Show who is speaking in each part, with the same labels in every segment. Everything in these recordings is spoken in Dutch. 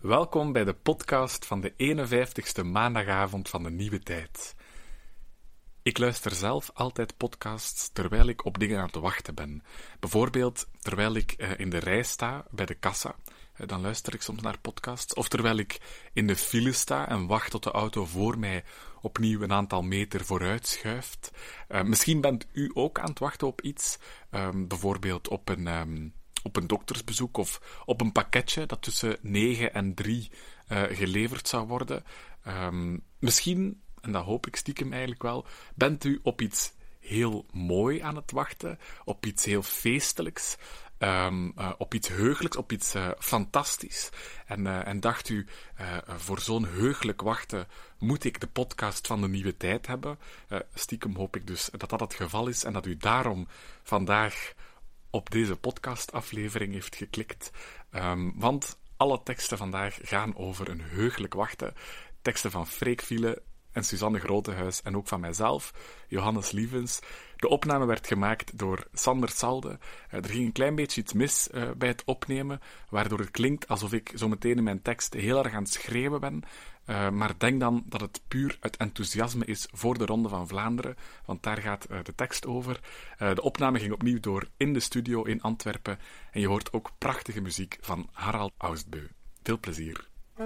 Speaker 1: Welkom bij de podcast van de 51ste maandagavond van de nieuwe tijd. Ik luister zelf altijd podcasts terwijl ik op dingen aan het wachten ben. Bijvoorbeeld terwijl ik in de rij sta bij de kassa. Dan luister ik soms naar podcasts. Of terwijl ik in de file sta en wacht tot de auto voor mij opnieuw een aantal meter vooruit schuift. Misschien bent u ook aan het wachten op iets. Bijvoorbeeld op een doktersbezoek of op een pakketje dat tussen 9 en 3 geleverd zou worden. Misschien, en dat hoop ik stiekem eigenlijk wel, bent u op iets heel mooi aan het wachten, op iets heel feestelijks, op iets heugelijks, op iets fantastisch. En dacht u, voor zo'n heugelijk wachten moet ik de podcast van de nieuwe tijd hebben. Stiekem hoop ik dus dat dat het geval is en dat u daarom vandaag op deze podcastaflevering heeft geklikt. Want alle teksten vandaag gaan over een heugelijk wachten. Teksten van Freek Viele en Suzanne Grotehuis en ook van mijzelf, Johannes Lievens. De opname werd gemaakt door Sander Salde. Er ging een klein beetje iets mis bij het opnemen, waardoor het klinkt alsof ik zo meteen in mijn tekst heel erg aan het schreeuwen ben. Maar denk dan dat het puur uit enthousiasme is voor de Ronde van Vlaanderen, want daar gaat de tekst over. De opname ging opnieuw door in de studio in Antwerpen en je hoort ook prachtige muziek van Harald Oustbeu. Veel plezier.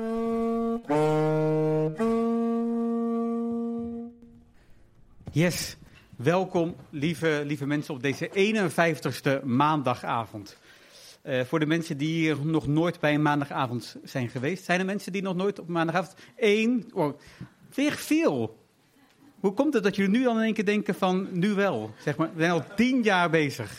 Speaker 2: Yes, welkom lieve mensen op deze 51ste maandagavond. Voor de mensen die hier nog nooit bij een maandagavond zijn geweest. Zijn er mensen die nog nooit op maandagavond... Weer veel. Hoe komt het dat jullie nu dan in één keer denken van nu wel? Zeg maar, we zijn al 10 jaar bezig.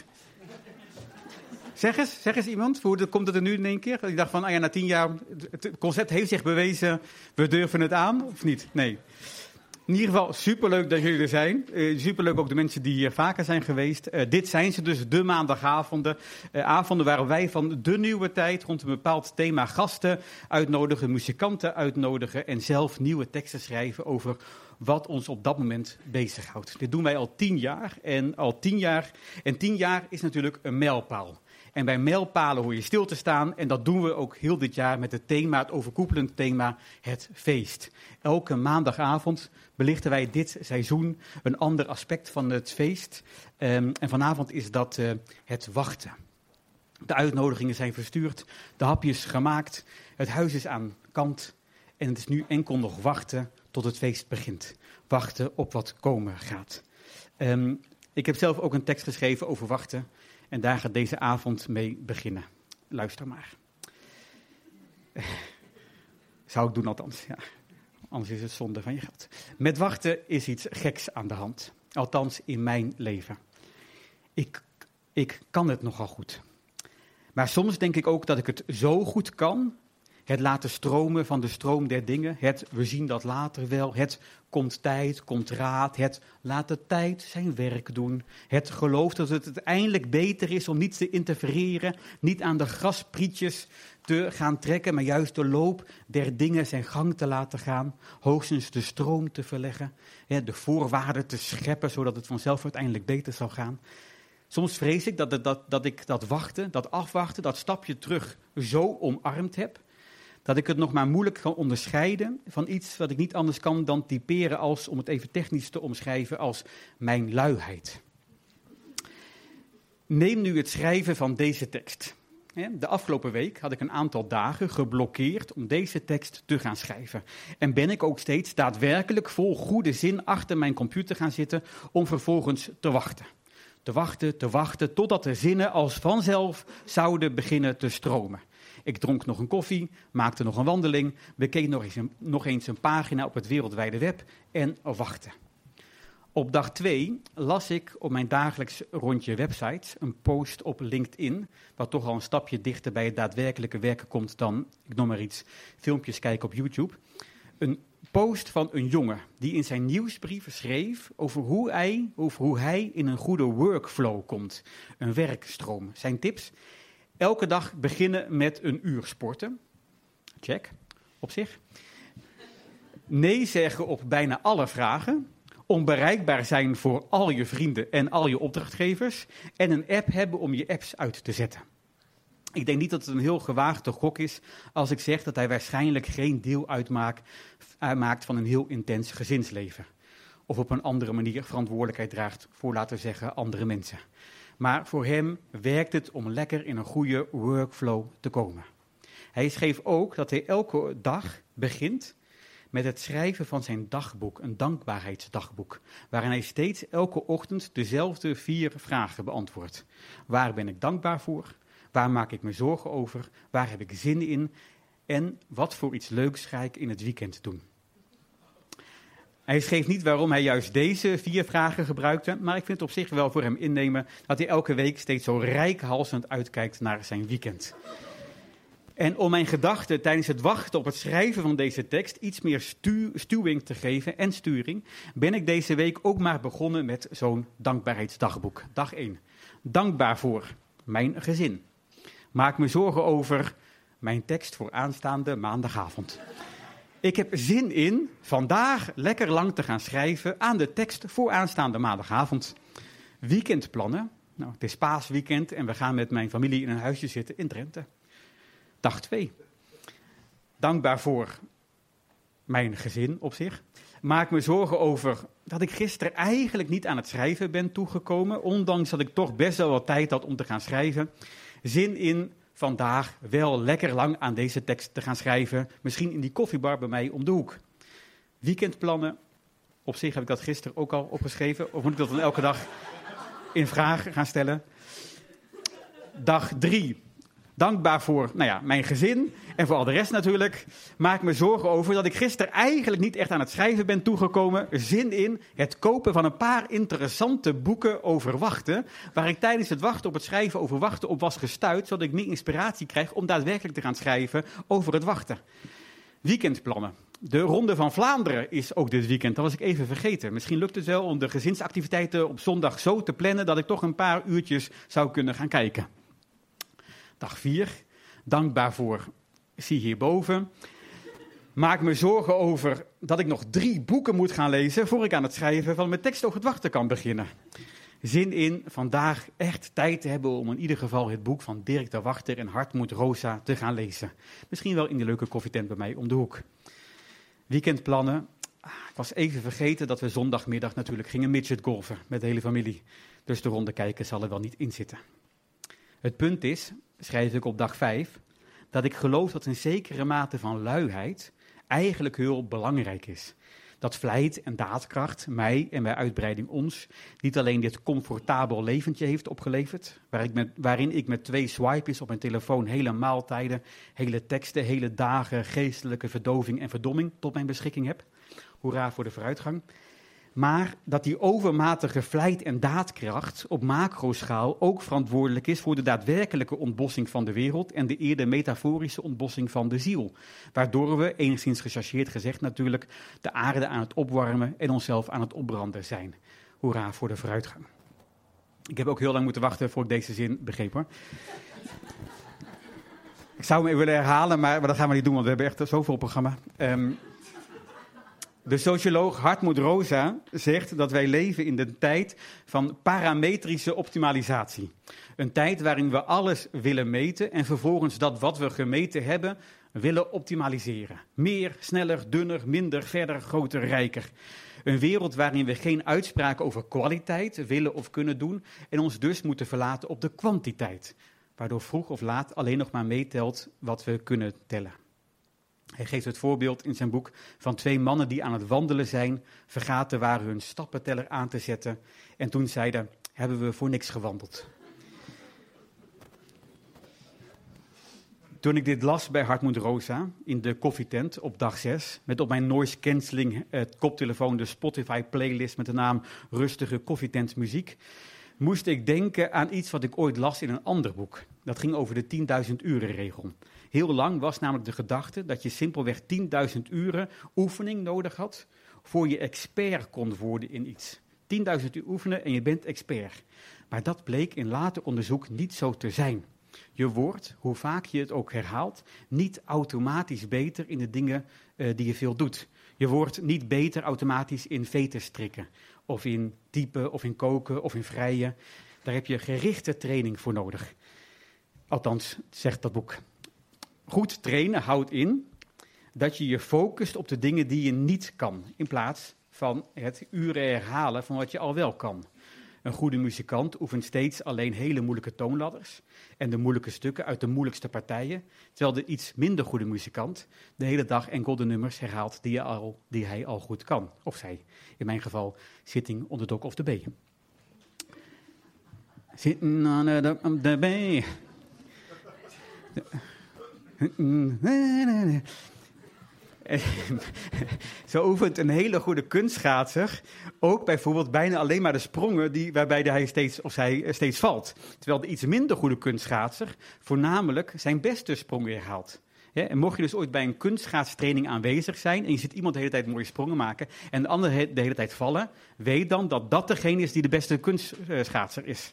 Speaker 2: Zeg eens iemand, hoe komt het er nu in één keer? Ik dacht van, na 10 jaar, het concept heeft zich bewezen, we durven het aan, of niet? Nee. In ieder geval, superleuk dat jullie er zijn. Superleuk ook de mensen die hier vaker zijn geweest. Dit zijn ze dus, de maandagavonden. Avonden waar wij van de nieuwe tijd rond een bepaald thema gasten uitnodigen, muzikanten uitnodigen en zelf nieuwe teksten schrijven over wat ons op dat moment bezighoudt. Dit doen wij al 10 jaar. En 10 jaar is natuurlijk een mijlpaal. En bij mijlpalen hoor je stil te staan. En dat doen we ook heel dit jaar met het thema, het overkoepelend thema, het feest. Elke maandagavond belichten wij dit seizoen een ander aspect van het feest. En vanavond is dat het wachten. De uitnodigingen zijn verstuurd, de hapjes gemaakt, het huis is aan kant. En het is nu enkel nog wachten tot het feest begint. Wachten op wat komen gaat. Ik heb zelf ook een tekst geschreven over wachten. En daar gaat deze avond mee beginnen. Luister maar. Zou ik doen althans, ja. Anders is het zonde van je geld. Met wachten is iets geks aan de hand. Althans in mijn leven. Ik kan het nogal goed. Maar soms denk ik ook dat ik het zo goed kan. Het laten stromen van de stroom der dingen. Het we zien dat later wel. Het komt tijd, komt raad. Het laat de tijd zijn werk doen. Het geloof dat het uiteindelijk beter is om niet te interfereren. Niet aan de grasprietjes te gaan trekken. Maar juist de loop der dingen zijn gang te laten gaan. Hoogstens de stroom te verleggen. De voorwaarden te scheppen zodat het vanzelf uiteindelijk beter zal gaan. Soms vrees ik dat ik dat wachten, dat afwachten, dat stapje terug zo omarmd heb. Dat ik het nog maar moeilijk kan onderscheiden van iets wat ik niet anders kan dan typeren als, om het even technisch te omschrijven, als mijn luiheid. Neem nu het schrijven van deze tekst. De afgelopen week had ik een aantal dagen geblokkeerd om deze tekst te gaan schrijven. En ben ik ook steeds daadwerkelijk vol goede zin achter mijn computer gaan zitten om vervolgens te wachten. Te wachten, totdat de zinnen als vanzelf zouden beginnen te stromen. Ik dronk nog een koffie, maakte nog een wandeling, bekeek nog eens een pagina op het wereldwijde web en wachtte. Op dag 2 las ik op mijn dagelijks rondje websites een post op LinkedIn, wat toch al een stapje dichter bij het daadwerkelijke werken komt dan, ik noem maar iets, filmpjes kijken op YouTube. Een post van een jongen die in zijn nieuwsbrief schreef over hoe hij in een goede workflow komt, een werkstroom. Zijn tips: elke dag beginnen met een uur sporten. Check, op zich. Nee zeggen op bijna alle vragen. Onbereikbaar zijn voor al je vrienden en al je opdrachtgevers. En een app hebben om je apps uit te zetten. Ik denk niet dat het een heel gewaagde gok is als ik zeg dat hij waarschijnlijk geen deel uitmaakt van een heel intens gezinsleven. Of op een andere manier verantwoordelijkheid draagt voor, laten we zeggen, andere mensen. Maar voor hem werkt het om lekker in een goede workflow te komen. Hij schreef ook dat hij elke dag begint met het schrijven van zijn dagboek, een dankbaarheidsdagboek, waarin hij steeds elke ochtend dezelfde 4 vragen beantwoordt. Waar ben ik dankbaar voor? Waar maak ik me zorgen over? Waar heb ik zin in? En wat voor iets leuks ga ik in het weekend doen? Hij schreef niet waarom hij juist deze 4 vragen gebruikte, maar ik vind het op zich wel voor hem innemen dat hij elke week steeds zo reikhalzend uitkijkt naar zijn weekend. En om mijn gedachten tijdens het wachten op het schrijven van deze tekst iets meer stuwing te geven en sturing, ben ik deze week ook maar begonnen met zo'n dankbaarheidsdagboek. Dag 1. Dankbaar voor mijn gezin. Maak me zorgen over mijn tekst voor aanstaande maandagavond. Ik heb zin in vandaag lekker lang te gaan schrijven aan de tekst voor aanstaande maandagavond. Weekendplannen. Nou, het is paasweekend en we gaan met mijn familie in een huisje zitten in Drenthe. Dag 2. Dankbaar voor mijn gezin op zich. Maak me zorgen over dat ik gisteren eigenlijk niet aan het schrijven ben toegekomen, ondanks dat ik toch best wel wat tijd had om te gaan schrijven. Zin in vandaag wel lekker lang aan deze tekst te gaan schrijven, misschien in die koffiebar bij mij om de hoek. Weekendplannen, op zich heb ik dat gisteren ook al opgeschreven, of moet ik dat dan elke dag in vraag gaan stellen? Dag 3. Dankbaar voor mijn gezin en voor al de rest natuurlijk. Maak me zorgen over dat ik gisteren eigenlijk niet echt aan het schrijven ben toegekomen. Zin in het kopen van een paar interessante boeken over wachten, waar ik tijdens het wachten op het schrijven over wachten op was gestuit, zodat ik meer inspiratie krijg om daadwerkelijk te gaan schrijven over het wachten. Weekendplannen. De Ronde van Vlaanderen is ook dit weekend, dat was ik even vergeten. Misschien lukt het wel om de gezinsactiviteiten op zondag zo te plannen dat ik toch een paar uurtjes zou kunnen gaan kijken. Dag 4, dankbaar voor, zie hierboven. Maak me zorgen over dat ik nog 3 boeken moet gaan lezen voor ik aan het schrijven van mijn tekst over het wachten kan beginnen. Zin in vandaag echt tijd te hebben om in ieder geval het boek van Dirk de Wachter en Hartmut Rosa te gaan lezen. Misschien wel in de leuke koffietent bij mij om de hoek. Weekendplannen. Ik was even vergeten dat we zondagmiddag natuurlijk gingen midgetgolfen met de hele familie. Dus de ronde kijken zal er wel niet in zitten. Het punt is, schrijf ik op dag 5, dat ik geloof dat een zekere mate van luiheid eigenlijk heel belangrijk is. Dat vlijt en daadkracht mij en bij uitbreiding ons niet alleen dit comfortabel leventje heeft opgeleverd, waarin ik met 2 swipes op mijn telefoon hele maaltijden, hele teksten, hele dagen geestelijke verdoving en verdomming tot mijn beschikking heb. Hoera voor de vooruitgang. Maar dat die overmatige vlijt en daadkracht op macroschaal ook verantwoordelijk is voor de daadwerkelijke ontbossing van de wereld en de eerder metaforische ontbossing van de ziel. Waardoor we, enigszins gechargeerd gezegd natuurlijk, de aarde aan het opwarmen en onszelf aan het opbranden zijn. Hoera voor de vooruitgang. Ik heb ook heel lang moeten wachten voor ik deze zin begreep, hoor. Ik zou hem even willen herhalen, maar dat gaan we niet doen, want we hebben echt zoveel programma. De socioloog Hartmut Rosa zegt dat wij leven in de tijd van parametrische optimalisatie. Een tijd waarin we alles willen meten en vervolgens dat wat we gemeten hebben willen optimaliseren. Meer, sneller, dunner, minder, verder, groter, rijker. Een wereld waarin we geen uitspraken over kwaliteit willen of kunnen doen en ons dus moeten verlaten op de kwantiteit. Waardoor vroeg of laat alleen nog maar meetelt wat we kunnen tellen. Hij geeft het voorbeeld in zijn boek van 2 mannen die aan het wandelen zijn, vergaten waren hun stappenteller aan te zetten en toen zeiden, hebben we voor niks gewandeld. Toen ik dit las bij Hartmut Rosa in de koffietent op dag 6, met op mijn noise cancelling koptelefoon de Spotify playlist met de naam Rustige Koffietent Muziek, moest ik denken aan iets wat ik ooit las in een ander boek. Dat ging over de 10.000 uren regel. Heel lang was namelijk de gedachte dat je simpelweg 10.000 uren oefening nodig had voor je expert kon worden in iets. 10.000 uur oefenen en je bent expert. Maar dat bleek in later onderzoek niet zo te zijn. Je wordt, hoe vaak je het ook herhaalt, niet automatisch beter in de dingen die je veel doet. Je wordt niet beter automatisch in veten strikken, of in typen, of in koken, of in vrijen. Daar heb je gerichte training voor nodig. Althans, zegt dat boek. Goed trainen houdt in dat je je focust op de dingen die je niet kan, in plaats van het uren herhalen van wat je al wel kan. Een goede muzikant oefent steeds alleen hele moeilijke toonladders en de moeilijke stukken uit de moeilijkste partijen, terwijl de iets minder goede muzikant de hele dag enkel de nummers herhaalt die hij al goed kan. Of zij, in mijn geval, Sitting on the Dock of the Bay. Sitting on the Dock of the Bay. Zo oefent een hele goede kunstschaatser ook bijvoorbeeld bijna alleen maar de sprongen waarbij hij steeds valt. Terwijl de iets minder goede kunstschaatser voornamelijk zijn beste sprongen herhaalt. Ja, en mocht je dus ooit bij een kunstschaatstraining aanwezig zijn en je ziet iemand de hele tijd mooie sprongen maken en de ander de hele tijd vallen, weet dan dat dat degene is die de beste kunstschaatser is.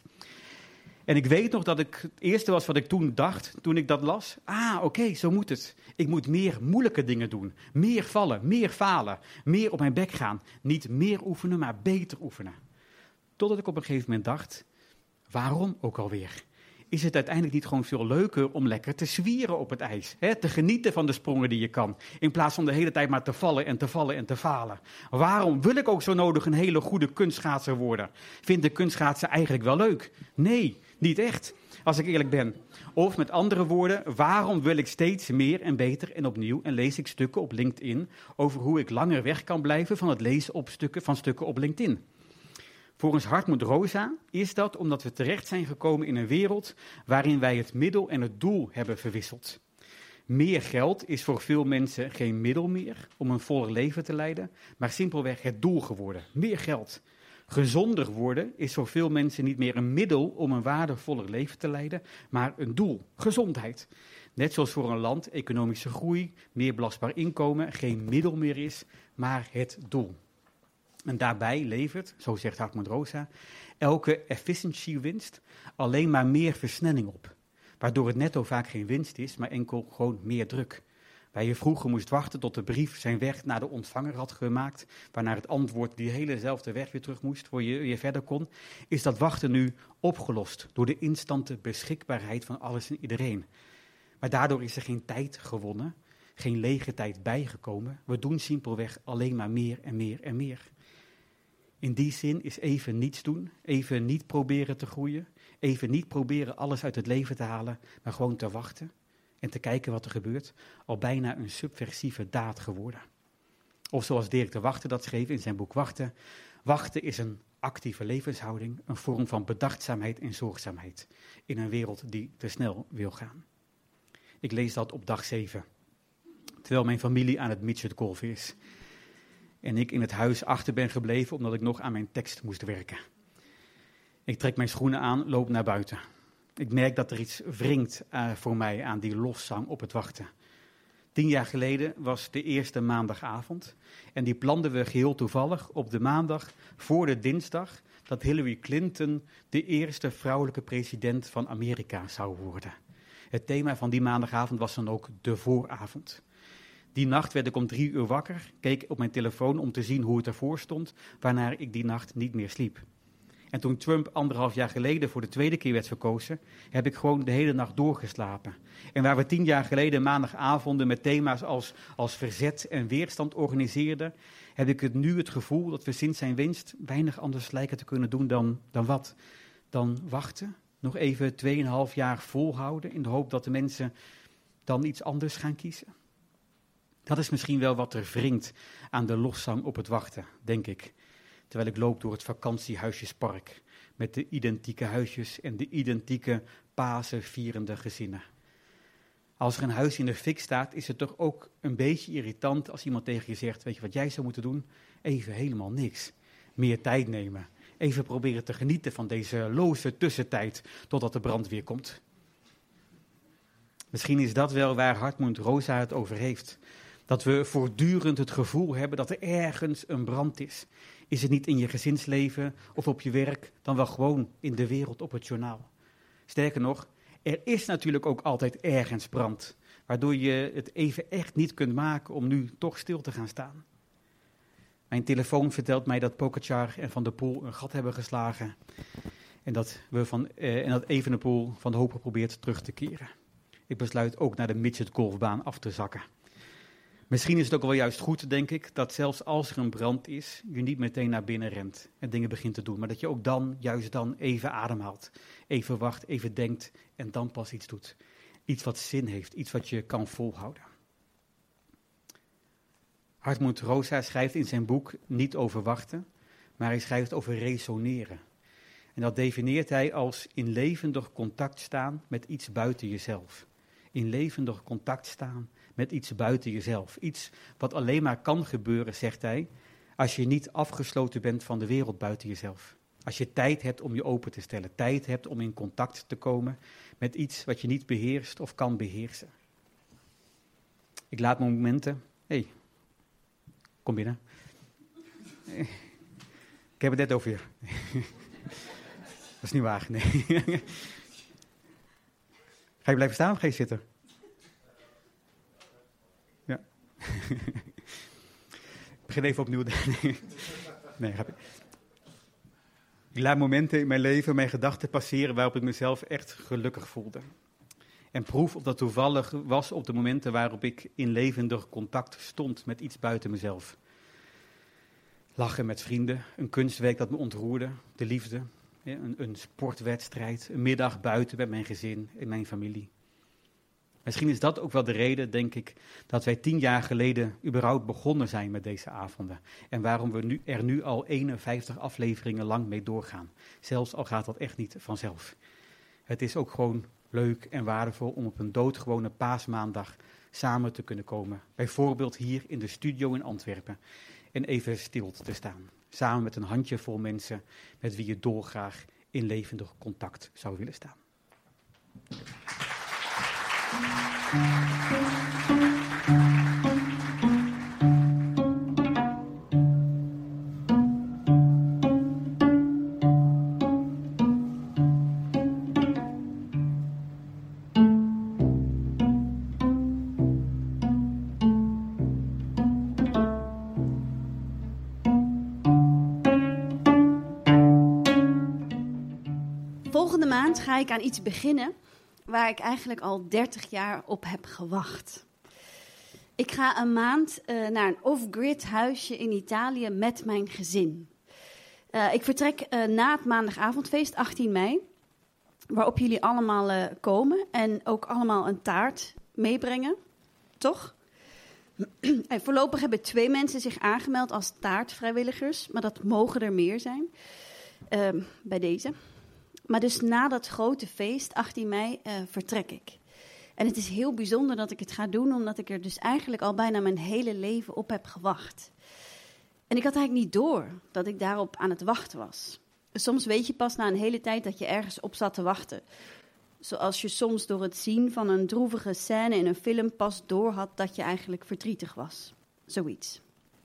Speaker 2: En ik weet nog dat het eerste was wat ik toen dacht, toen ik dat las. Oké, zo moet het. Ik moet meer moeilijke dingen doen. Meer vallen, meer falen, meer op mijn bek gaan. Niet meer oefenen, maar beter oefenen. Totdat ik op een gegeven moment dacht, waarom ook alweer? Is het uiteindelijk niet gewoon veel leuker om lekker te zwieren op het ijs? Hè? Te genieten van de sprongen die je kan, in plaats van de hele tijd maar te vallen en te vallen en te falen. Waarom wil ik ook zo nodig een hele goede kunstschaatser worden? Vind ik kunstschaatsen eigenlijk wel leuk? Nee, niet echt, als ik eerlijk ben. Of met andere woorden, waarom wil ik steeds meer en beter en opnieuw en lees ik stukken op LinkedIn over hoe ik langer weg kan blijven van het lezen van stukken op LinkedIn? Volgens Hartmut Rosa is dat omdat we terecht zijn gekomen in een wereld waarin wij het middel en het doel hebben verwisseld. Meer geld is voor veel mensen geen middel meer om een voller leven te leiden, maar simpelweg het doel geworden. Meer geld. Gezonder worden is voor veel mensen niet meer een middel om een waardevoller leven te leiden, maar een doel. Gezondheid. Net zoals voor een land economische groei, meer belastbaar inkomen geen middel meer is, maar het doel. En daarbij levert, zo zegt Hartmut Rosa, elke efficiency-winst alleen maar meer versnelling op. Waardoor het netto vaak geen winst is, maar enkel gewoon meer druk. Waar je vroeger moest wachten tot de brief zijn weg naar de ontvanger had gemaakt, waarna het antwoord die helezelfde weg weer terug moest, voor je weer verder kon, is dat wachten nu opgelost door de instante beschikbaarheid van alles en iedereen. Maar daardoor is er geen tijd gewonnen, geen lege tijd bijgekomen. We doen simpelweg alleen maar meer en meer en meer. In die zin is even niets doen, even niet proberen te groeien, even niet proberen alles uit het leven te halen, maar gewoon te wachten en te kijken wat er gebeurt, al bijna een subversieve daad geworden. Of zoals Dirk de Wachter dat schreef in zijn boek Wachten. Wachten is een actieve levenshouding, een vorm van bedachtzaamheid en zorgzaamheid in een wereld die te snel wil gaan. Ik lees dat op dag 7, terwijl mijn familie aan het midgetgolfen is. En ik in het huis achter ben gebleven omdat ik nog aan mijn tekst moest werken. Ik trek mijn schoenen aan, loop naar buiten. Ik merk dat er iets wringt voor mij aan die lofzang op het wachten. 10 jaar geleden was de eerste maandagavond. En die planden we geheel toevallig op de maandag voor de dinsdag dat Hillary Clinton de eerste vrouwelijke president van Amerika zou worden. Het thema van die maandagavond was dan ook de vooravond. Die nacht werd ik om 3 uur wakker, keek op mijn telefoon om te zien hoe het ervoor stond, waarna ik die nacht niet meer sliep. En toen Trump 1,5 jaar geleden voor de tweede keer werd verkozen, heb ik gewoon de hele nacht doorgeslapen. En waar we 10 jaar geleden maandagavonden met thema's als verzet en weerstand organiseerden, heb ik nu het gevoel dat we sinds zijn winst weinig anders lijken te kunnen doen dan wat? Dan wachten, nog even 2,5 jaar volhouden in de hoop dat de mensen dan iets anders gaan kiezen. Dat is misschien wel wat er wringt aan de lofzang op het wachten, denk ik. Terwijl ik loop door het vakantiehuisjespark met de identieke huisjes en de identieke Pasen vierende gezinnen. Als er een huis in de fik staat, is het toch ook een beetje irritant als iemand tegen je zegt, weet je wat jij zou moeten doen? Even helemaal niks. Meer tijd nemen. Even proberen te genieten van deze loze tussentijd totdat de brandweer komt. Misschien is dat wel waar Hartmut Rosa het over heeft. Dat we voortdurend het gevoel hebben dat er ergens een brand is. Is het niet in je gezinsleven of op je werk, dan wel gewoon in de wereld op het journaal. Sterker nog, er is natuurlijk ook altijd ergens brand, waardoor je het even echt niet kunt maken om nu toch stil te gaan staan. Mijn telefoon vertelt mij dat Pogačar en Van der Poel een gat hebben geslagen. En dat Evenepoel van de hoop probeert terug te keren. Ik besluit ook naar de midgetgolfbaan af te zakken. Misschien is het ook wel juist goed, denk ik, dat zelfs als er een brand is, je niet meteen naar binnen rent en dingen begint te doen. Maar dat je ook juist dan even ademhaalt, even wacht, even denkt en dan pas iets doet. Iets wat zin heeft, iets wat je kan volhouden. Hartmut Rosa schrijft in zijn boek niet over wachten, maar hij schrijft over resoneren. En dat definieert hij als in levendig contact staan met iets buiten jezelf. In levendig contact staan met iets buiten jezelf. Iets wat alleen maar kan gebeuren, zegt hij, als je niet afgesloten bent van de wereld buiten jezelf. Als je tijd hebt om je open te stellen, tijd hebt om in contact te komen met iets wat je niet beheerst of kan beheersen. Ik laat momenten... Hey, kom binnen. Ik heb het net over je. Dat is niet waar, nee. Ga je blijven staan of ga je zitten? Ja. Ik begin even opnieuw. Nee, ik laat momenten in mijn leven, mijn gedachten passeren waarop ik mezelf echt gelukkig voelde. En proef of dat toevallig was op de momenten waarop ik in levendig contact stond met iets buiten mezelf. Lachen met vrienden, een kunstwerk dat me ontroerde, de liefde, een sportwedstrijd, een middag buiten met mijn gezin en mijn familie. Misschien is dat ook wel de reden, denk ik, dat wij 10 jaar geleden überhaupt begonnen zijn met deze avonden. En waarom we er nu al 51 afleveringen lang mee doorgaan. Zelfs al gaat dat echt niet vanzelf. Het is ook gewoon leuk en waardevol om op een doodgewone paasmaandag samen te kunnen komen. Bijvoorbeeld hier in de studio in Antwerpen. En even stil te staan. Samen met een handjevol mensen met wie je dolgraag in levendig contact zou willen staan.
Speaker 3: Volgende maand ga ik aan iets beginnen waar ik eigenlijk al 30 jaar op heb gewacht. Ik ga een maand naar een off-grid huisje in Italië met mijn gezin. Ik vertrek na het maandagavondfeest, 18 mei, waarop jullie allemaal komen en ook allemaal een taart meebrengen, toch? En voorlopig hebben 2 mensen zich aangemeld als taartvrijwilligers, maar dat mogen er meer zijn bij deze. Maar dus na dat grote feest, 18 mei, vertrek ik. En het is heel bijzonder dat ik het ga doen, omdat ik er dus eigenlijk al bijna mijn hele leven op heb gewacht. En ik had eigenlijk niet door dat ik daarop aan het wachten was. Soms weet je pas na een hele tijd dat je ergens op zat te wachten. Zoals je soms door het zien van een droevige scène in een film pas door had dat je eigenlijk verdrietig was. Zoiets.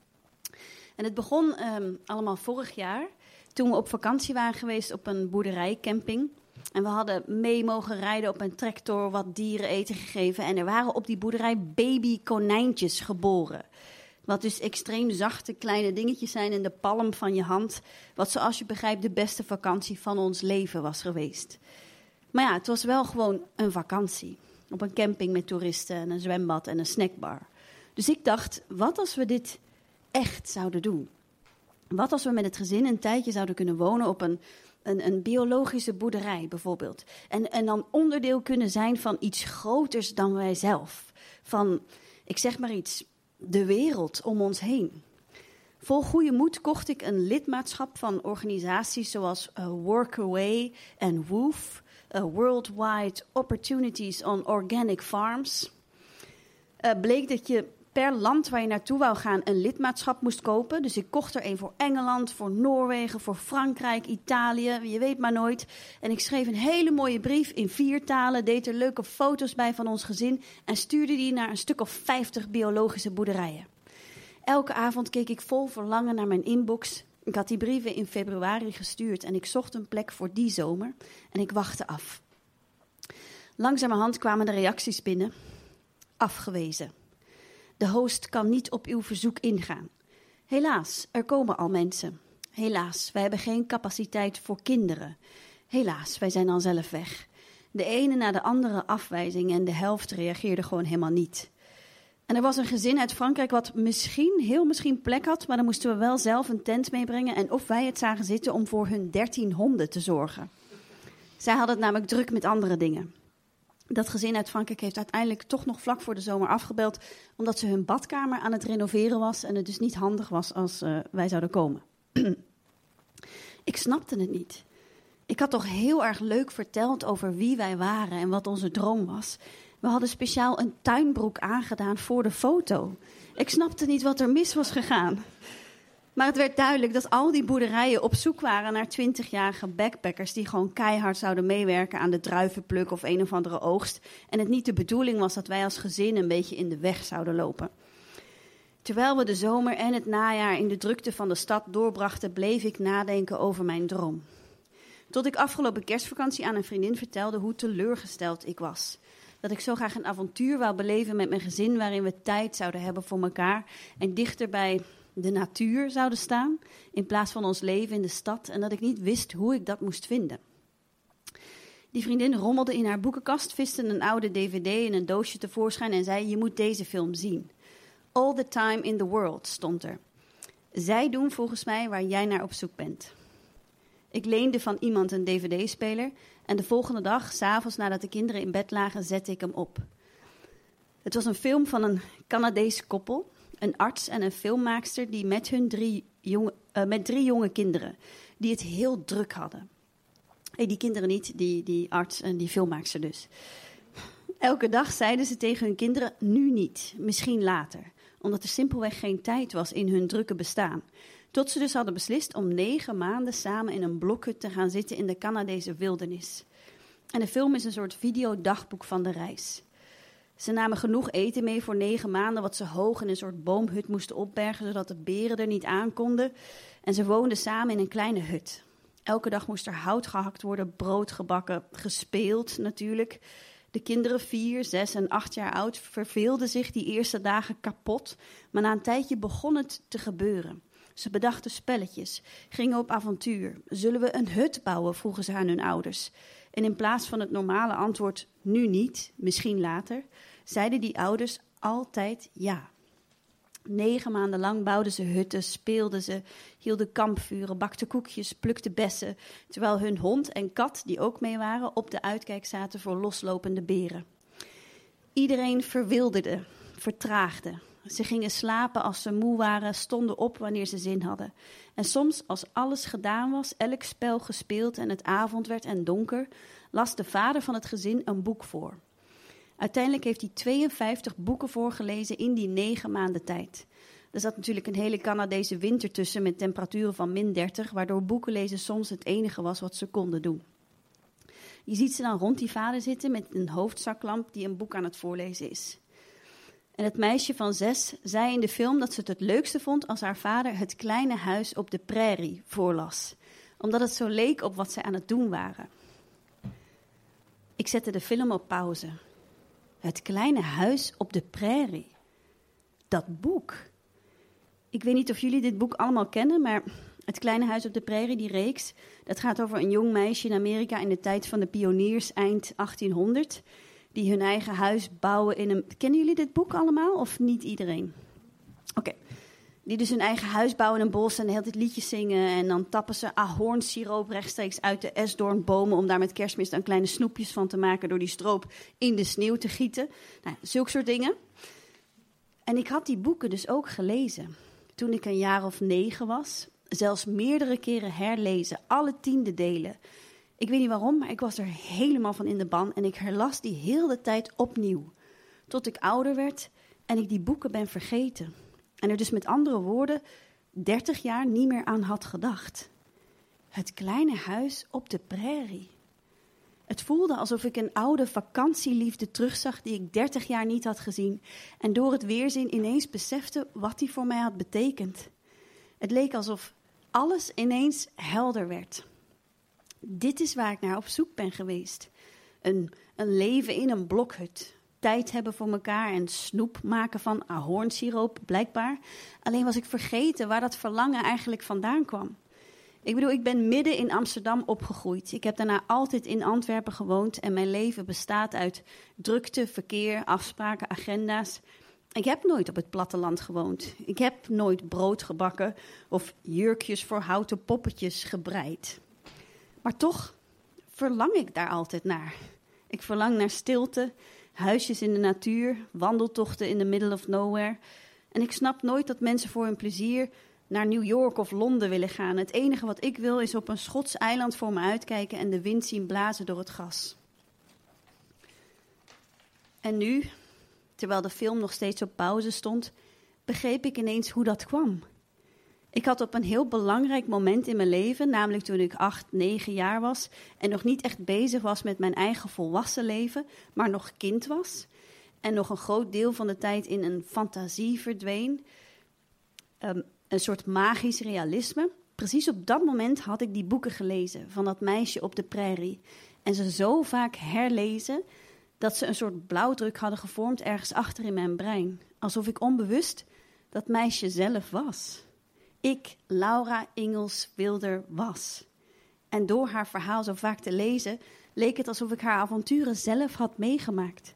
Speaker 3: En het begon allemaal vorig jaar, toen we op vakantie waren geweest op een boerderijcamping. En we hadden mee mogen rijden op een tractor, wat dieren eten gegeven. En er waren op die boerderij babykonijntjes geboren. Wat dus extreem zachte kleine dingetjes zijn in de palm van je hand. Wat zoals je begrijpt de beste vakantie van ons leven was geweest. Maar ja, het was wel gewoon een vakantie. Op een camping met toeristen en een zwembad en een snackbar. Dus ik dacht, wat als we dit echt zouden doen? Wat als we met het gezin een tijdje zouden kunnen wonen op een biologische boerderij bijvoorbeeld. En dan onderdeel kunnen zijn van iets groters dan wij zelf. Van, ik zeg maar iets, de wereld om ons heen. Vol goede moed kocht ik een lidmaatschap van organisaties zoals Workaway en WOOF. Worldwide Opportunities on Organic Farms. Bleek dat je per land waar je naartoe wou gaan een lidmaatschap moest kopen. Dus ik kocht er een voor Engeland, voor Noorwegen, voor Frankrijk, Italië. Je weet maar nooit. En ik schreef een hele mooie brief in 4 talen. Deed er leuke foto's bij van ons gezin. En stuurde die naar een stuk of 50 biologische boerderijen. Elke avond keek ik vol verlangen naar mijn inbox. Ik had die brieven in februari gestuurd. En ik zocht een plek voor die zomer. En ik wachtte af. Langzamerhand kwamen de reacties binnen. Afgewezen. De host kan niet op uw verzoek ingaan. Helaas, er komen al mensen. Helaas, wij hebben geen capaciteit voor kinderen. Helaas, wij zijn dan zelf weg. De ene na de andere afwijzing en de helft reageerde gewoon helemaal niet. En er was een gezin uit Frankrijk wat heel misschien plek had, maar dan moesten we wel zelf een tent meebrengen en of wij het zagen zitten om voor hun 13 honden te zorgen. Zij hadden het namelijk druk met andere dingen. Dat gezin uit Frankrijk heeft uiteindelijk toch nog vlak voor de zomer afgebeld, omdat ze hun badkamer aan het renoveren was en het dus niet handig was als wij zouden komen. Ik snapte het niet. Ik had toch heel erg leuk verteld over wie wij waren en wat onze droom was. We hadden speciaal een tuinbroek aangedaan voor de foto. Ik snapte niet wat er mis was gegaan. Maar het werd duidelijk dat al die boerderijen op zoek waren naar 20-jarige backpackers die gewoon keihard zouden meewerken aan de druivenpluk of een of andere oogst. En het niet de bedoeling was dat wij als gezin een beetje in de weg zouden lopen. Terwijl we de zomer en het najaar in de drukte van de stad doorbrachten, bleef ik nadenken over mijn droom. Tot ik afgelopen kerstvakantie aan een vriendin vertelde hoe teleurgesteld ik was. Dat ik zo graag een avontuur wou beleven met mijn gezin waarin we tijd zouden hebben voor elkaar en dichter bij de natuur zouden staan in plaats van ons leven in de stad en dat ik niet wist hoe ik dat moest vinden. Die vriendin rommelde in haar boekenkast, viste een oude dvd in een doosje tevoorschijn en zei: je moet deze film zien. All the Time in the World stond er. Zij doen volgens mij waar jij naar op zoek bent. Ik leende van iemand een dvd-speler en de volgende dag, 's avonds nadat de kinderen in bed lagen, zette ik hem op. Het was een film van een Canadees koppel, een arts en een filmmaakster die met hun drie jonge kinderen, die het heel druk hadden. Die kinderen niet, die arts en die filmmaakster dus. Elke dag zeiden ze tegen hun kinderen, nu niet, misschien later. Omdat er simpelweg geen tijd was in hun drukke bestaan. Tot ze dus hadden beslist om 9 maanden samen in een blokhut te gaan zitten in de Canadese wildernis. En de film is een soort videodagboek van de reis. Ze namen genoeg eten mee voor 9 maanden, wat ze hoog in een soort boomhut moesten opbergen, zodat de beren er niet aan konden. En ze woonden samen in een kleine hut. Elke dag moest er hout gehakt worden, brood gebakken, gespeeld natuurlijk. De kinderen 4, 6 en 8 jaar oud verveelden zich die eerste dagen kapot, maar na een tijdje begon het te gebeuren. Ze bedachten spelletjes, gingen op avontuur. Zullen we een hut bouwen, vroegen ze aan hun ouders. En in plaats van het normale antwoord, nu niet, misschien later, zeiden die ouders altijd ja. 9 maanden lang bouwden ze hutten, speelden ze, hielden kampvuren, bakten koekjes, plukten bessen, terwijl hun hond en kat, die ook mee waren, op de uitkijk zaten voor loslopende beren. Iedereen verwilderde, vertraagde. Ze gingen slapen als ze moe waren, stonden op wanneer ze zin hadden. En soms, als alles gedaan was, elk spel gespeeld en het avond werd en donker, las de vader van het gezin een boek voor. Uiteindelijk heeft hij 52 boeken voorgelezen in die 9 maanden tijd. Er zat natuurlijk een hele Canadese winter tussen met temperaturen van -30, waardoor boekenlezen soms het enige was wat ze konden doen. Je ziet ze dan rond die vader zitten met een hoofdzaklamp die een boek aan het voorlezen is. En het meisje van 6 zei in de film dat ze het leukste vond als haar vader Het kleine huis op de prairie voorlas. Omdat het zo leek op wat zij aan het doen waren. Ik zette de film op pauze. Het kleine huis op de prairie. Dat boek. Ik weet niet of jullie dit boek allemaal kennen, maar Het kleine huis op de prairie, die reeks, dat gaat over een jong meisje in Amerika in de tijd van de pioniers eind 1800, die hun eigen huis bouwen in een... Kennen jullie dit boek allemaal of niet iedereen? Oké. Die dus hun eigen huis bouwen in een bos en de hele tijd liedjes zingen. En dan tappen ze ahornsiroop rechtstreeks uit de esdoornbomen om daar met Kerstmis dan kleine snoepjes van te maken door die stroop in de sneeuw te gieten. Nou, zulke soort dingen. En ik had die boeken dus ook gelezen toen ik een jaar of 9 was. Zelfs meerdere keren herlezen, alle 10e delen. Ik weet niet waarom, maar ik was er helemaal van in de ban en ik herlas die heel de tijd opnieuw. Tot ik ouder werd en ik die boeken ben vergeten. En er dus met andere woorden 30 jaar niet meer aan had gedacht. Het kleine huis op de prairie. Het voelde alsof ik een oude vakantieliefde terugzag die ik 30 jaar niet had gezien. En door het weerzien ineens besefte wat die voor mij had betekend. Het leek alsof alles ineens helder werd. Dit is waar ik naar op zoek ben geweest. Een leven in een blokhut. Tijd hebben voor elkaar en snoep maken van ahornsiroop, blijkbaar. Alleen was ik vergeten waar dat verlangen eigenlijk vandaan kwam. Ik bedoel, ik ben midden in Amsterdam opgegroeid. Ik heb daarna altijd in Antwerpen gewoond en mijn leven bestaat uit drukte, verkeer, afspraken, agenda's. Ik heb nooit op het platteland gewoond. Ik heb nooit brood gebakken of jurkjes voor houten poppetjes gebreid. Maar toch verlang ik daar altijd naar. Ik verlang naar stilte, huisjes in de natuur, wandeltochten in the middle of nowhere. En ik snap nooit dat mensen voor hun plezier naar New York of Londen willen gaan. Het enige wat ik wil is op een Schots eiland voor me uitkijken en de wind zien blazen door het gras. En nu, terwijl de film nog steeds op pauze stond, begreep ik ineens hoe dat kwam. Ik had op een heel belangrijk moment in mijn leven, namelijk toen ik 8, 9 jaar was en nog niet echt bezig was met mijn eigen volwassen leven, maar nog kind was en nog een groot deel van de tijd in een fantasie verdween, een soort magisch realisme. Precies op dat moment had ik die boeken gelezen van dat meisje op de prairie en ze zo vaak herlezen dat ze een soort blauwdruk hadden gevormd ergens achter in mijn brein, alsof ik onbewust dat meisje zelf was. Ik, Laura Ingalls Wilder, was. En door haar verhaal zo vaak te lezen, leek het alsof ik haar avonturen zelf had meegemaakt.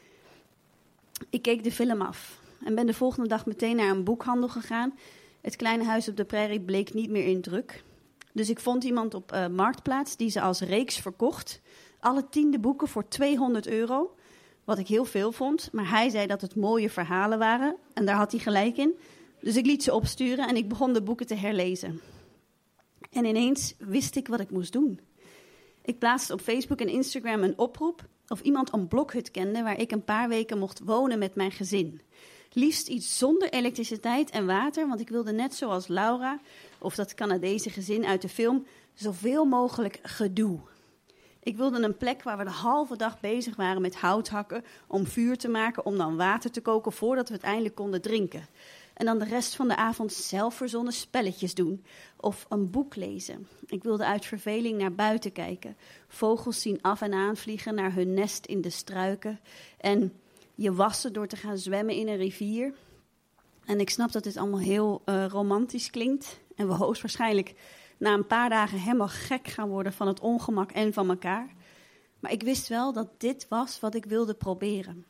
Speaker 3: Ik keek de film af en ben de volgende dag meteen naar een boekhandel gegaan. Het kleine huis op de prairie bleek niet meer in druk. Dus ik vond iemand op Marktplaats die ze als reeks verkocht. Alle 10 boeken voor €200, wat ik heel veel vond. Maar hij zei dat het mooie verhalen waren en daar had hij gelijk in. Dus ik liet ze opsturen en ik begon de boeken te herlezen. En ineens wist ik wat ik moest doen. Ik plaatste op Facebook en Instagram een oproep of iemand een blokhut kende waar ik een paar weken mocht wonen met mijn gezin. Liefst iets zonder elektriciteit en water, want ik wilde net zoals Laura, of dat Canadese gezin uit de film, zoveel mogelijk gedoe. Ik wilde een plek waar we de halve dag bezig waren met hout hakken, om vuur te maken, om dan water te koken voordat we het eindelijk konden drinken. En dan de rest van de avond zelf verzonnen spelletjes doen of een boek lezen. Ik wilde uit verveling naar buiten kijken, vogels zien af en aan vliegen naar hun nest in de struiken en je wassen door te gaan zwemmen in een rivier. En ik snap dat dit allemaal heel romantisch klinkt en we hoogstwaarschijnlijk na een paar dagen helemaal gek gaan worden van het ongemak en van elkaar. Maar ik wist wel dat dit was wat ik wilde proberen.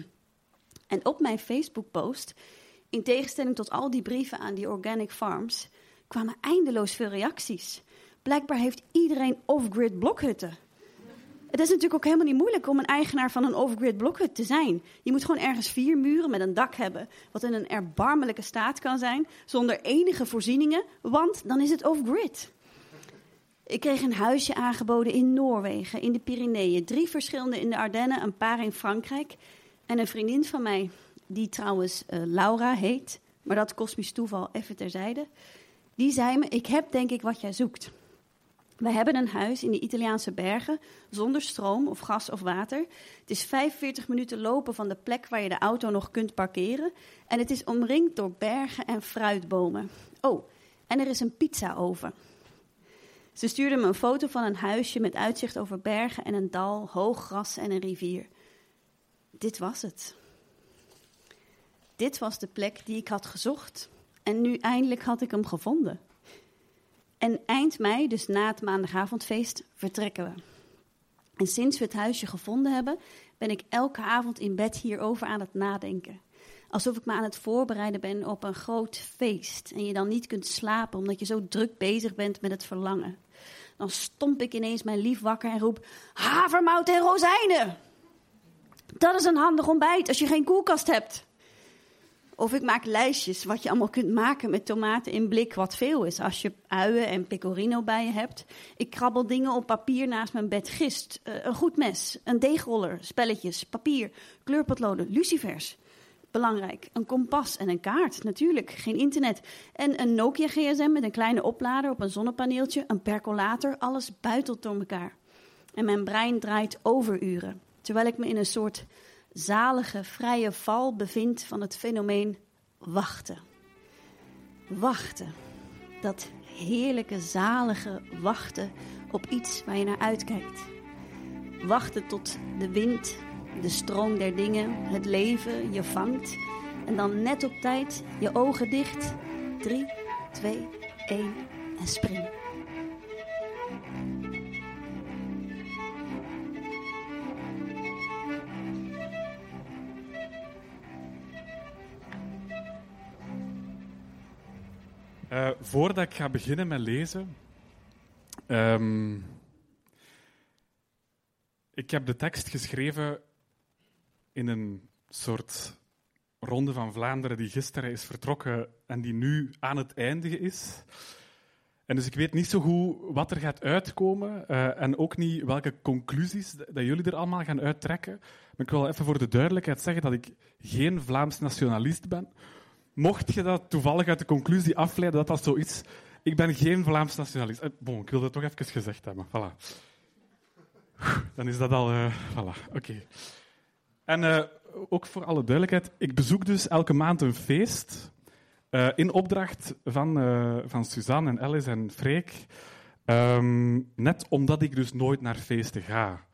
Speaker 3: En op mijn Facebook-post, in tegenstelling tot al die brieven aan die organic farms, kwamen eindeloos veel reacties. Blijkbaar heeft iedereen off-grid blokhutten. Het is natuurlijk ook helemaal niet moeilijk om een eigenaar van een off-grid blokhut te zijn. Je moet gewoon ergens 4 muren met een dak hebben, wat in een erbarmelijke staat kan zijn, zonder enige voorzieningen, want dan is het off-grid. Ik kreeg een huisje aangeboden in Noorwegen, in de Pyreneeën, 3 verschillende in de Ardennen, een paar in Frankrijk. En een vriendin van mij, die trouwens Laura heet, maar dat kosmisch toeval even terzijde, die zei me, ik heb denk ik wat jij zoekt. We hebben een huis in de Italiaanse bergen, zonder stroom of gas of water. Het is 45 minuten lopen van de plek waar je de auto nog kunt parkeren. En het is omringd door bergen en fruitbomen. Oh, en er is een pizzaoven. Ze stuurde me een foto van een huisje met uitzicht over bergen en een dal, hoog gras en een rivier. Dit was het. Dit was de plek die ik had gezocht. En nu eindelijk had ik hem gevonden. En eind mei, dus na het maandagavondfeest, vertrekken we. En sinds we het huisje gevonden hebben, ben ik elke avond in bed hierover aan het nadenken. Alsof ik me aan het voorbereiden ben op een groot feest. En je dan niet kunt slapen omdat je zo druk bezig bent met het verlangen. Dan stomp ik ineens mijn lief wakker en roep, havermout en rozijnen! Dat is een handig ontbijt als je geen koelkast hebt. Of ik maak lijstjes wat je allemaal kunt maken met tomaten in blik, wat veel is als je uien en pecorino bij je hebt. Ik krabbel dingen op papier naast mijn bed. Gist, een goed mes, een deegroller, spelletjes, papier, kleurpotloden, lucifers. Belangrijk, een kompas en een kaart, natuurlijk, geen internet. En een Nokia gsm met een kleine oplader op een zonnepaneeltje, een percolator, alles buitelt door elkaar. En mijn brein draait overuren, terwijl ik me in een soort zalige, vrije val bevindt van het fenomeen wachten. Wachten. Dat heerlijke, zalige wachten op iets waar je naar uitkijkt. Wachten tot de wind, de stroom der dingen, het leven je vangt. En dan net op tijd je ogen dicht. 3, 2, 1 en spring.
Speaker 4: Voordat ik ga beginnen met lezen... ik heb de tekst geschreven in een soort Ronde van Vlaanderen die gisteren is vertrokken en die nu aan het eindigen is. En dus ik weet niet zo goed wat er gaat uitkomen en ook niet welke conclusies dat jullie er allemaal gaan uittrekken. Maar ik wil even voor de duidelijkheid zeggen dat ik geen Vlaams nationalist ben. Mocht je dat toevallig uit de conclusie afleiden dat dat zo is, ik ben geen Vlaams nationalist. Ik wil dat toch even gezegd hebben. Voilà. Dan is dat al... voilà, oké. En ook voor alle duidelijkheid, ik bezoek dus elke maand een feest in opdracht van Suzanne en Alice en Freek. Net omdat ik dus nooit naar feesten ga.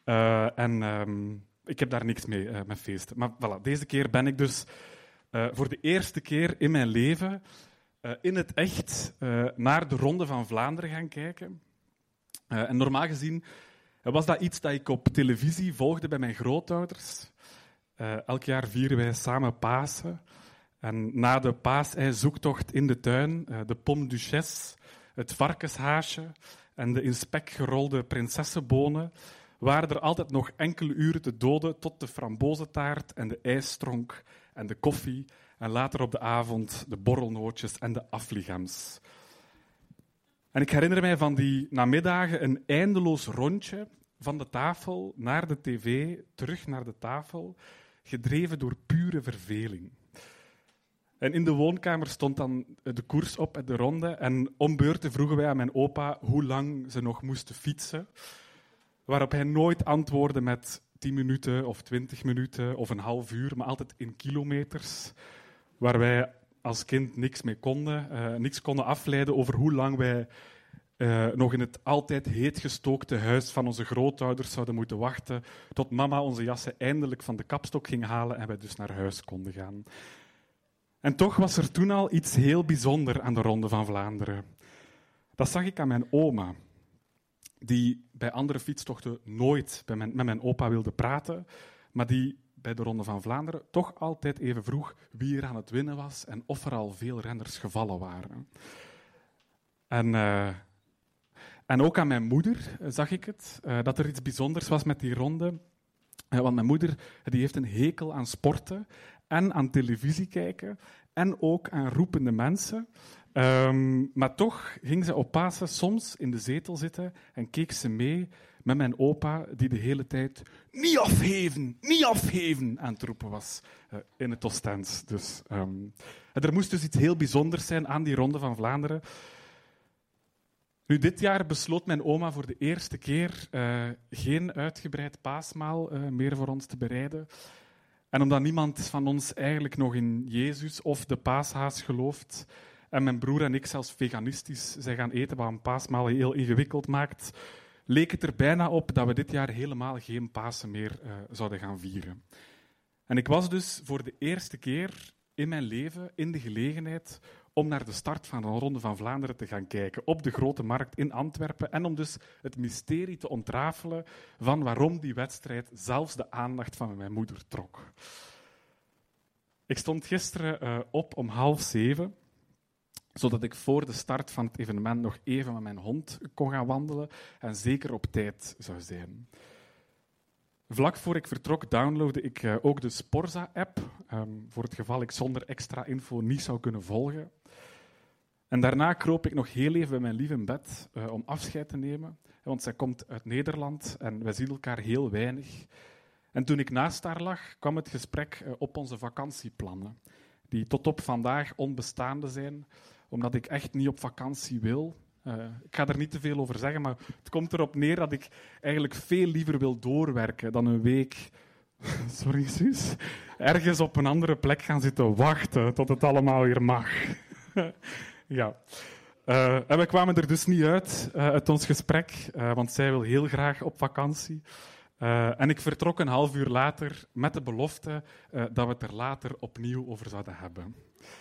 Speaker 4: Ik heb daar niks mee met feesten. Maar voilà, deze keer ben ik dus voor de eerste keer in mijn leven in het echt naar de Ronde van Vlaanderen gaan kijken. En normaal gezien was dat iets dat ik op televisie volgde bij mijn grootouders. Elk jaar vieren wij samen Pasen. En na de paaseizoektocht in de tuin, de pomme duchesse, het varkenshaasje en de in spek gerolde prinsessenbonen, waren er altijd nog enkele uren te doden tot de frambozentaart en de ijsstronk en de koffie en later op de avond de borrelnootjes en de afligems. En ik herinner mij van die namiddagen een eindeloos rondje van de tafel naar de tv, terug naar de tafel, gedreven door pure verveling. En in de woonkamer stond dan de koers op, de ronde, en om beurten vroegen wij aan mijn opa hoe lang ze nog moesten fietsen, waarop hij nooit antwoordde met 10 minuten of 20 minuten of een half uur, maar altijd in kilometers, waar wij als kind niks mee konden, niks konden afleiden over hoe lang wij nog in het altijd heet gestookte huis van onze grootouders zouden moeten wachten tot mama onze jassen eindelijk van de kapstok ging halen en wij dus naar huis konden gaan. En toch was er toen al iets heel bijzonders aan de Ronde van Vlaanderen. Dat zag ik aan mijn oma, die bij andere fietstochten nooit met mijn opa wilde praten, maar die bij de Ronde van Vlaanderen toch altijd even vroeg wie er aan het winnen was en of er al veel renners gevallen waren. En ook aan mijn moeder zag ik het, dat er iets bijzonders was met die ronde. Want mijn moeder die heeft een hekel aan sporten en aan televisie kijken en ook aan roepende mensen. Maar toch ging ze op Pasen soms in de zetel zitten en keek ze mee met mijn opa, die de hele tijd niet afgeven aan het roepen was in het Oostends. Dus, er moest dus iets heel bijzonders zijn aan die Ronde van Vlaanderen. Nu, dit jaar besloot mijn oma voor de eerste keer geen uitgebreid paasmaal meer voor ons te bereiden. En omdat niemand van ons eigenlijk nog in Jezus of de paashaas gelooft, en mijn broer en ik zelfs veganistisch zijn gaan eten, wat een paasmaal heel ingewikkeld maakt, leek het er bijna op dat we dit jaar helemaal geen Pasen meer zouden gaan vieren. En ik was dus voor de eerste keer in mijn leven in de gelegenheid om naar de start van de Ronde van Vlaanderen te gaan kijken op de Grote Markt in Antwerpen en om dus het mysterie te ontrafelen van waarom die wedstrijd zelfs de aandacht van mijn moeder trok. Ik stond gisteren op om 6:30, zodat ik voor de start van het evenement nog even met mijn hond kon gaan wandelen en zeker op tijd zou zijn. Vlak voor ik vertrok downloadde ik ook de Sporza-app, voor het geval ik zonder extra info niet zou kunnen volgen. En daarna kroop ik nog heel even bij mijn lief in bed om afscheid te nemen, want zij komt uit Nederland en wij zien elkaar heel weinig. En toen ik naast haar lag, kwam het gesprek op onze vakantieplannen, die tot op vandaag onbestaande zijn, omdat ik echt niet op vakantie wil. Ik ga er niet te veel over zeggen, maar het komt erop neer dat ik eigenlijk veel liever wil doorwerken dan een week, sorry Suus, ergens op een andere plek gaan zitten wachten tot het allemaal weer mag. Ja. En we kwamen er dus niet uit ons gesprek, want zij wil heel graag op vakantie. En ik vertrok een half uur later met de belofte dat we het er later opnieuw over zouden hebben.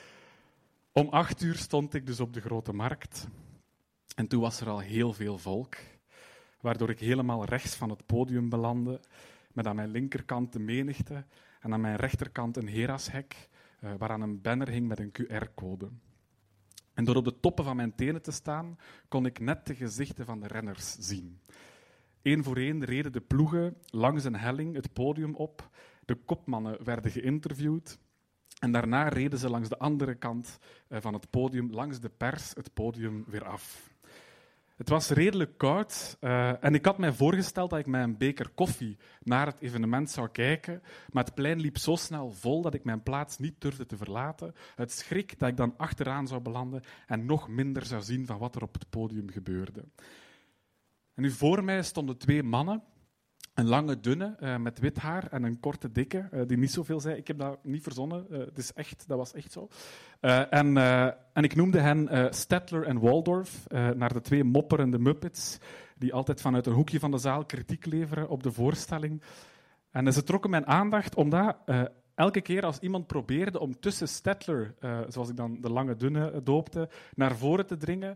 Speaker 4: Om 8:00 stond ik dus op de Grote Markt. En toen was er al heel veel volk, waardoor ik helemaal rechts van het podium belandde, met aan mijn linkerkant de menigte en aan mijn rechterkant een Herashek, waaraan een banner hing met een QR-code. En door op de toppen van mijn tenen te staan, kon ik net de gezichten van de renners zien. Eén voor één reden de ploegen langs een helling het podium op. De kopmannen werden geïnterviewd. En daarna reden ze langs de andere kant van het podium, langs de pers, het podium weer af. Het was redelijk koud en ik had mij voorgesteld dat ik met een beker koffie naar het evenement zou kijken, maar het plein liep zo snel vol dat ik mijn plaats niet durfde te verlaten. Het schrik dat ik dan achteraan zou belanden en nog minder zou zien van wat er op het podium gebeurde. En nu voor mij stonden 2 mannen. Een lange, dunne, met wit haar en een korte, dikke, die niet zoveel zei. Ik heb dat niet verzonnen, dat was echt zo. En ik noemde hen Statler en Waldorf, naar de 2 mopperende Muppets, die altijd vanuit een hoekje van de zaal kritiek leveren op de voorstelling. En ze trokken mijn aandacht omdat elke keer als iemand probeerde om tussen Statler, zoals ik dan de lange, dunne doopte, naar voren te dringen,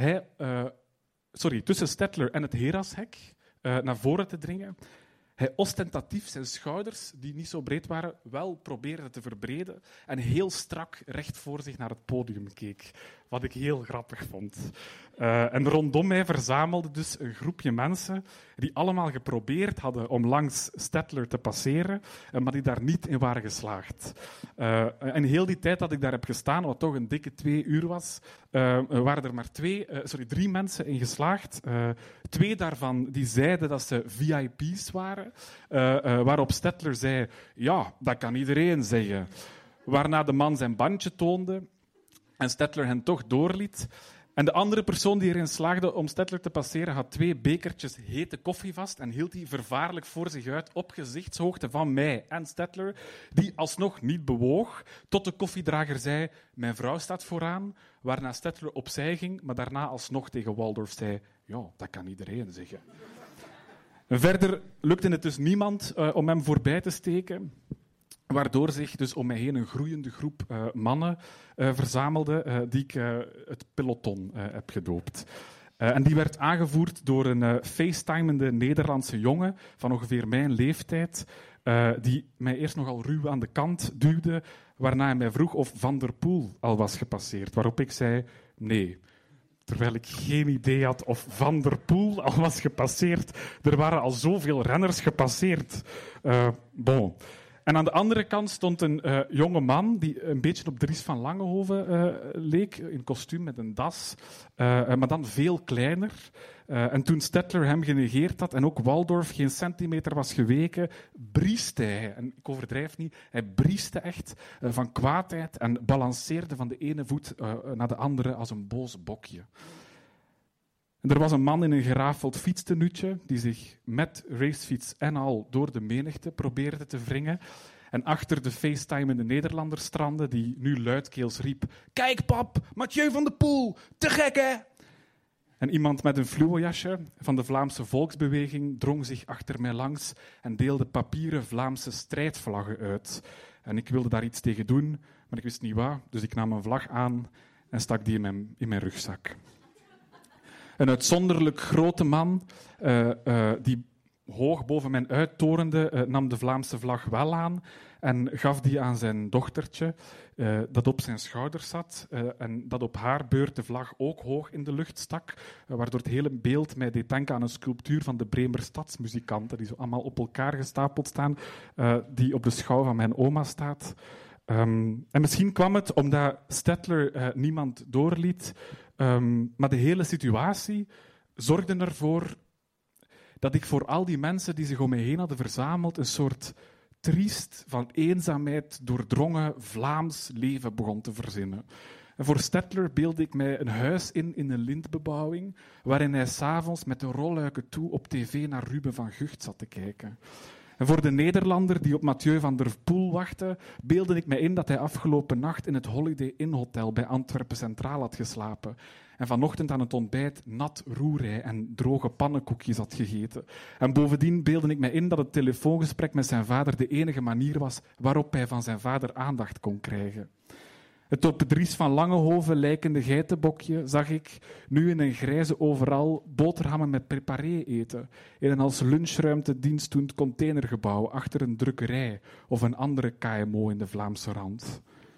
Speaker 4: tussen Statler en het Herashek, naar voren te dringen, hij ostentatief zijn schouders, die niet zo breed waren, wel probeerde te verbreden en heel strak recht voor zich naar het podium keek. Wat ik heel grappig vond. En rondom mij verzamelde dus een groepje mensen die allemaal geprobeerd hadden om langs Statler te passeren, maar die daar niet in waren geslaagd. En heel die tijd dat ik daar heb gestaan, wat toch een dikke 2 uur was, waren er maar 3 mensen in geslaagd. 2 daarvan die zeiden dat ze VIP's waren, waarop Statler zei, ja, dat kan iedereen zeggen. Waarna de man zijn bandje toonde en Statler hen toch doorliet. En de andere persoon die erin slaagde om Statler te passeren, had 2 bekertjes hete koffie vast en hield die vervaarlijk voor zich uit op gezichtshoogte van mij en Statler, die alsnog niet bewoog, tot de koffiedrager zei, mijn vrouw staat vooraan, waarna Statler opzij ging, maar daarna alsnog tegen Waldorf zei, ja, dat kan iedereen zeggen. Verder lukte het dus niemand om hem voorbij te steken, waardoor zich dus om mij heen een groeiende groep mannen verzamelde, die ik het peloton heb gedoopt. En die werd aangevoerd door een facetimende Nederlandse jongen van ongeveer mijn leeftijd, die mij eerst nogal ruw aan de kant duwde, waarna hij mij vroeg of Van der Poel al was gepasseerd, waarop ik zei nee. Terwijl ik geen idee had of Van der Poel al was gepasseerd. Er waren al zoveel renners gepasseerd. Bon. En aan de andere kant stond een jonge man die een beetje op Dries van Langehoven leek, in kostuum met een das, maar dan veel kleiner. En toen Statler hem genegeerd had en ook Waldorf geen centimeter was geweken, brieste hij, en ik overdrijf niet, hij brieste echt van kwaadheid en balanceerde van de ene voet naar de andere als een boos bokje. En er was een man in een gerafeld fietstenuutje die zich met racefiets en al door de menigte probeerde te wringen. En achter de facetimende Nederlander strandde die nu luidkeels riep: "Kijk pap, Mathieu van der Poel, te gek hè!" En iemand met een fluojasje van de Vlaamse volksbeweging drong zich achter mij langs en deelde papieren Vlaamse strijdvlaggen uit. En ik wilde daar iets tegen doen, maar ik wist niet wat, dus ik nam een vlag aan en stak die in mijn rugzak. Een uitzonderlijk grote man die hoog boven mij uittorende, nam de Vlaamse vlag wel aan en gaf die aan zijn dochtertje, dat op zijn schouders zat en dat op haar beurt de vlag ook hoog in de lucht stak, waardoor het hele beeld mij deed denken aan een sculptuur van de Bremer stadsmuzikanten, die zo allemaal op elkaar gestapeld staan, die op de schouw van mijn oma staat. En misschien kwam het omdat Statler niemand doorliet, maar de hele situatie zorgde ervoor dat ik voor al die mensen die zich om mij heen hadden verzameld een soort triest, van eenzaamheid doordrongen Vlaams leven begon te verzinnen. En voor Statler beeldde ik mij een huis in een lintbebouwing, waarin hij 's avonds met de rolluiken toe op tv naar Ruben van Gucht zat te kijken. En voor de Nederlander die op Mathieu van der Poel wachtte, beeldde ik mij in dat hij afgelopen nacht in het Holiday Inn Hotel bij Antwerpen Centraal had geslapen en vanochtend aan het ontbijt nat roerei en droge pannenkoekjes had gegeten. En bovendien beeldde ik mij in dat het telefoongesprek met zijn vader de enige manier was waarop hij van zijn vader aandacht kon krijgen. Het op Dries van Langehoven lijkende geitenbokje zag ik nu in een grijze overal boterhammen met préparé eten, in een als lunchruimte dienstdoend containergebouw achter een drukkerij of een andere KMO in de Vlaamse rand.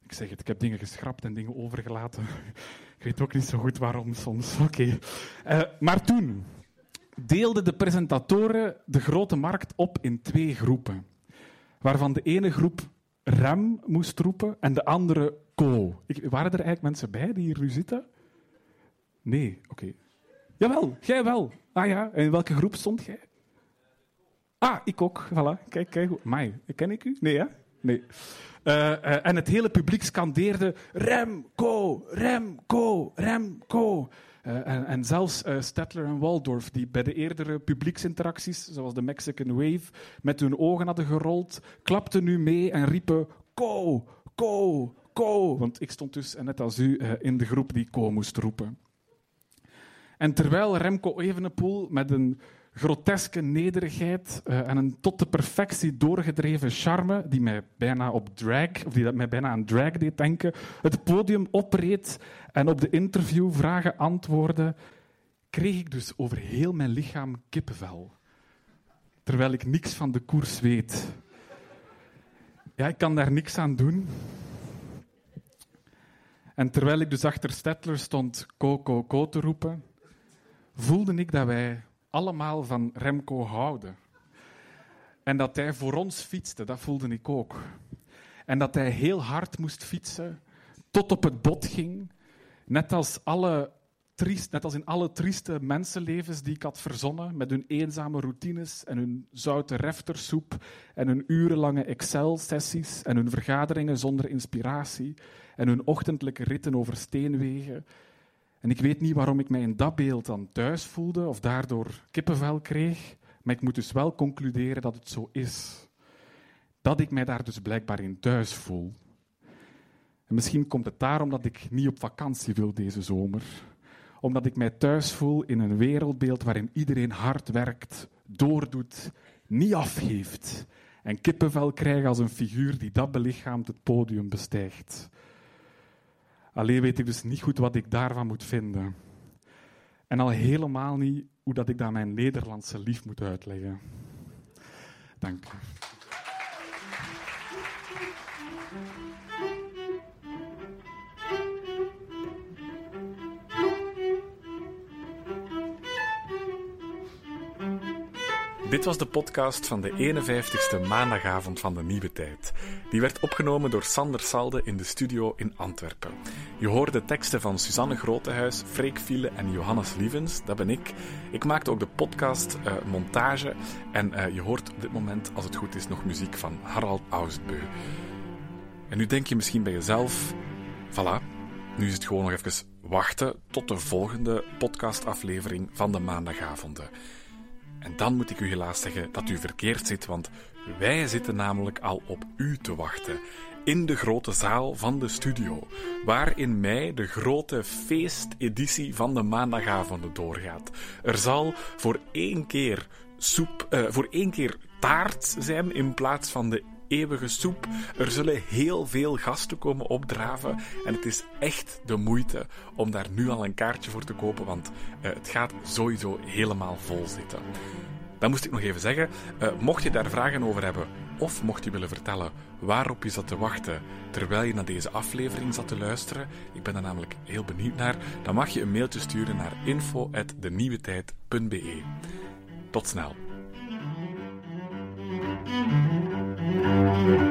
Speaker 4: Ik zeg het, ik heb dingen geschrapt en dingen overgelaten. Ik weet ook niet zo goed waarom soms. Oké. Maar toen deelden de presentatoren de grote markt op in 2 groepen. Waarvan de ene groep rem moest roepen en de andere ko. Waren er eigenlijk mensen bij die hier nu zitten? Nee, oké. Jawel, jij wel. Ah ja, en in welke groep stond jij? Ah, ik ook. Voilà. Kijk. Mai, ken ik u? Nee, hè? Nee. En het hele publiek scandeerde Remco, Remco, Remco. En zelfs Stettler en Waldorf, die bij de eerdere publieksinteracties, zoals de Mexican Wave, met hun ogen hadden gerold, klapten nu mee en riepen Ko, Ko, Ko. Want ik stond dus, net als u, in de groep die Ko moest roepen. En terwijl Remco Evenepoel met een groteske nederigheid en een tot de perfectie doorgedreven charme die mij bijna aan drag deed denken, het podium opreed en op de interviewvragen antwoordde, kreeg ik dus over heel mijn lichaam kippenvel. Terwijl ik niks van de koers weet. Ja, ik kan daar niks aan doen. En terwijl ik dus achter Stettler stond Ko, Ko, Ko te roepen, voelde ik dat wij allemaal van Remco houden. En dat hij voor ons fietste, dat voelde ik ook. En dat hij heel hard moest fietsen, tot op het bot ging, net als in alle trieste mensenlevens die ik had verzonnen, met hun eenzame routines en hun zoute reftersoep en hun urenlange Excel-sessies en hun vergaderingen zonder inspiratie en hun ochtendelijke ritten over steenwegen. En ik weet niet waarom ik mij in dat beeld dan thuis voelde of daardoor kippenvel kreeg, maar ik moet dus wel concluderen dat het zo is. Dat ik mij daar dus blijkbaar in thuis voel. En misschien komt het daarom dat ik niet op vakantie wil deze zomer. Omdat ik mij thuis voel in een wereldbeeld waarin iedereen hard werkt, doordoet, niet afgeeft en kippenvel krijgt als een figuur die dat belichaamt het podium bestijgt. Alleen weet ik dus niet goed wat ik daarvan moet vinden. En al helemaal niet hoe dat ik dat mijn Nederlandse lief moet uitleggen. Dank u.
Speaker 1: Dit was de podcast van de 51ste maandagavond van de Nieuwe Tijd. Die werd opgenomen door Sander Salde in de studio in Antwerpen. Je hoorde teksten van Suzanne Grotehuis, Freek Fiele en Johannes Lievens, dat ben ik. Ik maakte ook de podcast montage en je hoort op dit moment, als het goed is, nog muziek van Harald Oustbeu. En nu denk je misschien bij jezelf, voilà, nu is het gewoon nog even wachten tot de volgende podcastaflevering van de maandagavonden. En dan moet ik u helaas zeggen dat u verkeerd zit, want wij zitten namelijk al op u te wachten. In de grote zaal van de studio, waar in mei de grote feesteditie van de maandagavonden doorgaat. Er zal voor één keer taart zijn in plaats van de eeuwige soep. Er zullen heel veel gasten komen opdraven en het is echt de moeite om daar nu al een kaartje voor te kopen, want het gaat sowieso helemaal vol zitten. Dan moest ik nog even zeggen, mocht je daar vragen over hebben of mocht je willen vertellen waarop je zat te wachten terwijl je naar deze aflevering zat te luisteren, ik ben er namelijk heel benieuwd naar, dan mag je een mailtje sturen naar info@denieuwetijd.be. Tot snel.